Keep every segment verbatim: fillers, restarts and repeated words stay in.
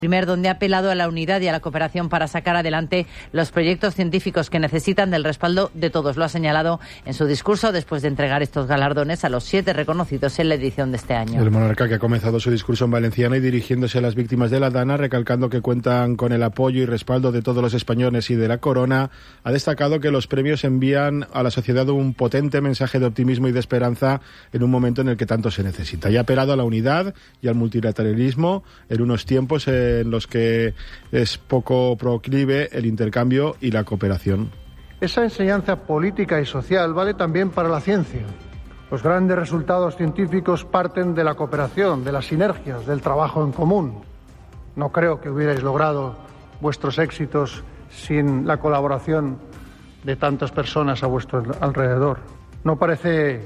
Primer, donde ha apelado a la unidad y a la cooperación para sacar adelante los proyectos científicos que necesitan del respaldo de todos. Lo ha señalado en su discurso después de entregar estos galardones a los siete reconocidos en la edición de este año. El monarca, que ha comenzado su discurso en valenciano y dirigiéndose a las víctimas de la Dana, recalcando que cuentan con el apoyo y respaldo de todos los españoles y de la corona, ha destacado que los premios envían a la sociedad un potente mensaje de optimismo y de esperanza en un momento en el que tanto se necesita. Y ha apelado a la unidad y al multilateralismo en unos tiempos eh, en los que es poco proclive el intercambio y la cooperación. Esa enseñanza política y social vale también para la ciencia. Los grandes resultados científicos parten de la cooperación, de las sinergias, del trabajo en común. No creo que hubierais logrado vuestros éxitos sin la colaboración de tantas personas a vuestro alrededor. No parece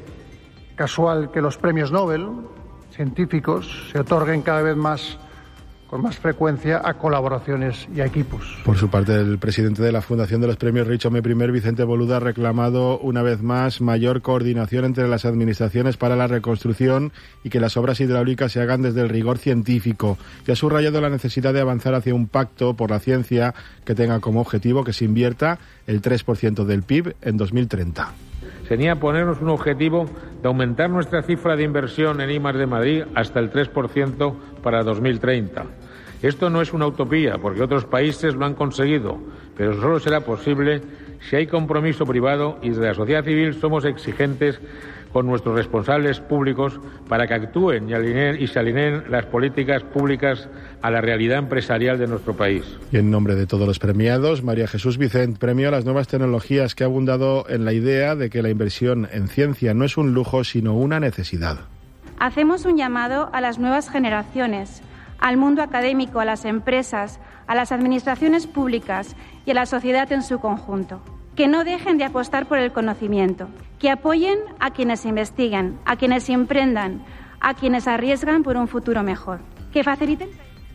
casual que los premios Nobel científicos se otorguen cada vez más con más frecuencia a colaboraciones y a equipos. Por su parte, el presidente de la Fundación de los Premios Richaume I, Vicente Boluda, ha reclamado una vez más mayor coordinación entre las administraciones para la reconstrucción y que las obras hidráulicas se hagan desde el rigor científico. Y ha subrayado la necesidad de avanzar hacia un pacto por la ciencia que tenga como objetivo que se invierta el tres por ciento del P I B en dos mil treinta. Sería ponernos un objetivo de aumentar nuestra cifra de inversión en I más D Madrid hasta el tres por ciento para dos mil treinta. Esto no es una utopía, porque otros países lo han conseguido, pero solo será posible si hay compromiso privado y desde la sociedad civil somos exigentes con nuestros responsables públicos para que actúen y, alineen, y se alineen las políticas públicas a la realidad empresarial de nuestro país. Y en nombre de todos los premiados, María Jesús Vicent premió a las nuevas tecnologías, que ha abundado en la idea de que la inversión en ciencia no es un lujo, sino una necesidad. Hacemos un llamado a las nuevas generaciones, al mundo académico, a las empresas, a las administraciones públicas y a la sociedad en su conjunto, que no dejen de apostar por el conocimiento, que apoyen a quienes investigan, a quienes emprendan, a quienes arriesgan por un futuro mejor, que faciliten.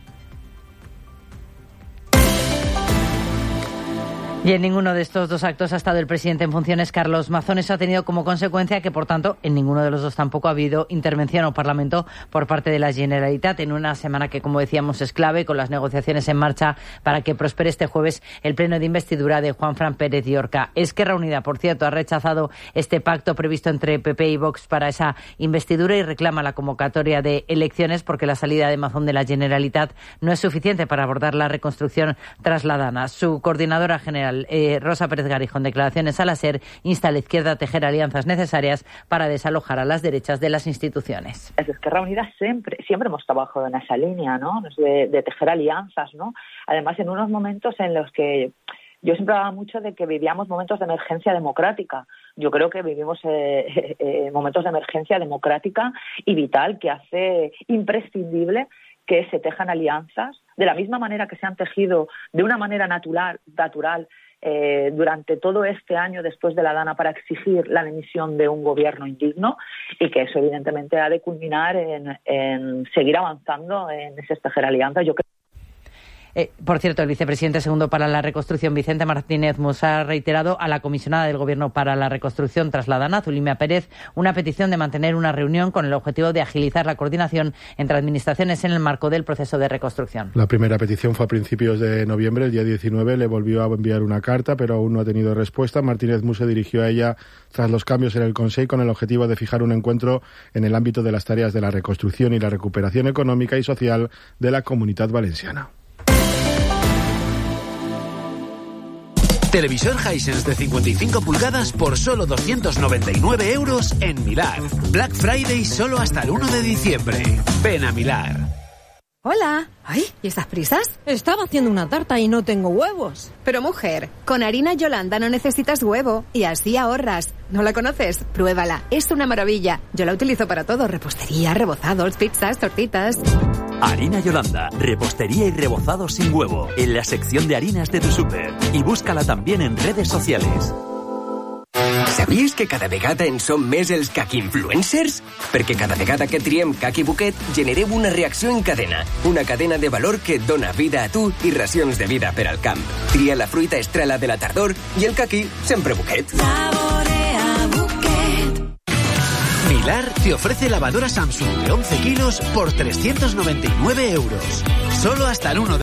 Y en ninguno de estos dos actos ha estado el presidente en funciones, Carlos Mazón. Eso ha tenido como consecuencia que, por tanto, en ninguno de los dos tampoco ha habido intervención o parlamento por parte de la Generalitat, en una semana que, como decíamos, es clave, con las negociaciones en marcha para que prospere este jueves el pleno de investidura de Juanfran Pérez y Orca. Esquerra Unida, por cierto, ha rechazado este pacto previsto entre P P y Vox para esa investidura y reclama la convocatoria de elecciones, porque la salida de Mazón de la Generalitat no es suficiente para abordar la reconstrucción tras la Dana. Su coordinadora general, Eh, Rosa Pérez Garijo, en declaraciones a la SER, insta a la izquierda a tejer alianzas necesarias para desalojar a las derechas de las instituciones. Desde Esquerra Unida siempre, siempre hemos trabajado en esa línea, ¿no? De, de tejer alianzas, ¿no? Además, en unos momentos en los que yo siempre hablaba mucho de que vivíamos momentos de emergencia democrática. Yo creo que vivimos eh, eh, momentos de emergencia democrática y vital, que hace imprescindible que se tejan alianzas de la misma manera que se han tejido de una manera natural, natural eh, durante todo este año después de la Dana para exigir la dimisión de un gobierno indigno, y que eso evidentemente ha de culminar en, en seguir avanzando en ese tejer alianzas. Yo creo Eh, por cierto, el vicepresidente segundo para la reconstrucción, Vicente Martínez Mus, ha reiterado a la comisionada del Gobierno para la reconstrucción tras la Dana, Zulimia Pérez, una petición de mantener una reunión con el objetivo de agilizar la coordinación entre administraciones en el marco del proceso de reconstrucción. La primera petición fue a principios de noviembre, el día diecinueve, le volvió a enviar una carta, pero aún no ha tenido respuesta. Martínez Mus se dirigió a ella tras los cambios en el Consejo con el objetivo de fijar un encuentro en el ámbito de las tareas de la reconstrucción y la recuperación económica y social de la Comunitat Valenciana. Televisor Hisense de cincuenta y cinco pulgadas por solo doscientos noventa y nueve euros en Milar. Black Friday solo hasta el uno de diciembre. Ven a Milar. Hola. Ay, ¿y estas prisas? Estaba haciendo una tarta y no tengo huevos. Pero mujer, con harina Yolanda no necesitas huevo y así ahorras. ¿No la conoces? Pruébala, es una maravilla. Yo la utilizo para todo, repostería, rebozados, pizzas, tortitas. Harina Yolanda, repostería y rebozados sin huevo, en la sección de harinas de tu súper. Y búscala también en redes sociales. Sabies que cada vegada en som més els kaki-influencers? Perquè cada vegada que triem Kaki Buquet generem una reacció en cadena. Una cadena de valor que et dona vida a tu i racions de vida per al camp. Tria la fruita estrela de la tardor i el kaki sempre Buquet. Milar Milar te ofrece lavadora Samsung de once kilos por trescientos noventa y nueve euros. Solo hasta el uno de